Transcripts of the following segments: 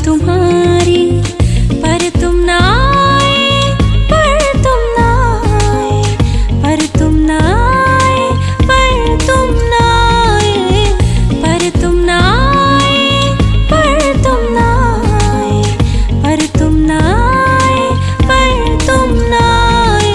तुम्हारी, पर तुम ना आए, पर तुम ना आए, पर तुम ना आए, पर तुम ना आए, पर तुम ना आए, पर तुम ना आए, पर तुम ना आए, पर तुम ना आए।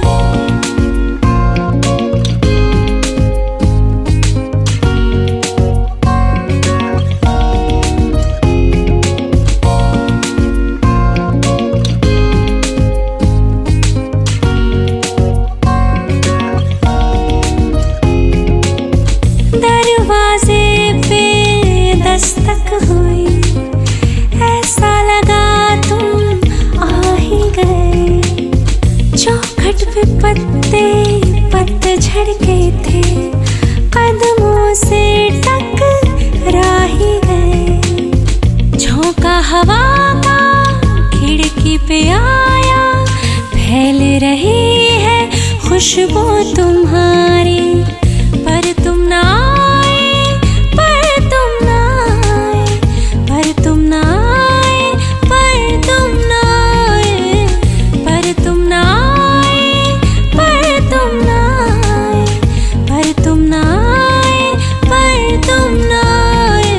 दरवाजे पे दस्तक हुई, ऐसा लगा तुम आ ही गए। चौखट पे पत्ते पतझड़ के थे, कदमों से टकरा ही गए। झोंका हवा का खिड़की पे आया, फैल रही है खुशबू तुम्हारी, पर तुम ना आए, पर तुम ना आए, पर तुम ना आए, पर तुम ना आए, पर तुम ना आए, पर तुम ना आए, पर तुम ना आए, पर तुम ना आए।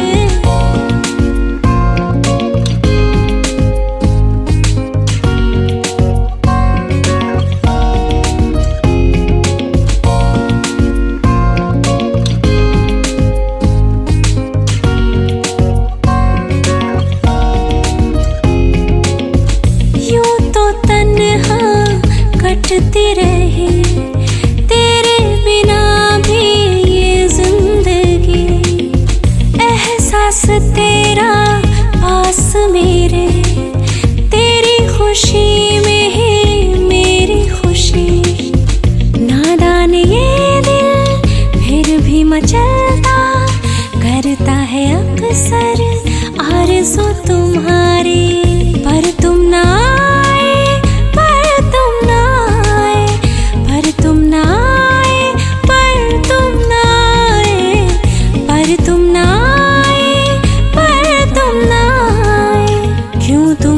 कटती रही तेरे बिना भी ये जिंदगी, एहसास तेरा पास मेरे, तेरी खुशी में ही मेरी खुशी। नादान ये दिल फिर भी मचलता, करता है अक्सर आरज़ू तुम्हारी, पर तुम ना आए, पर तुम ना आए, पर तुम ना आए, पर तुम ना आए, पर तुम ना आए, पर तुम ना आए। क्यों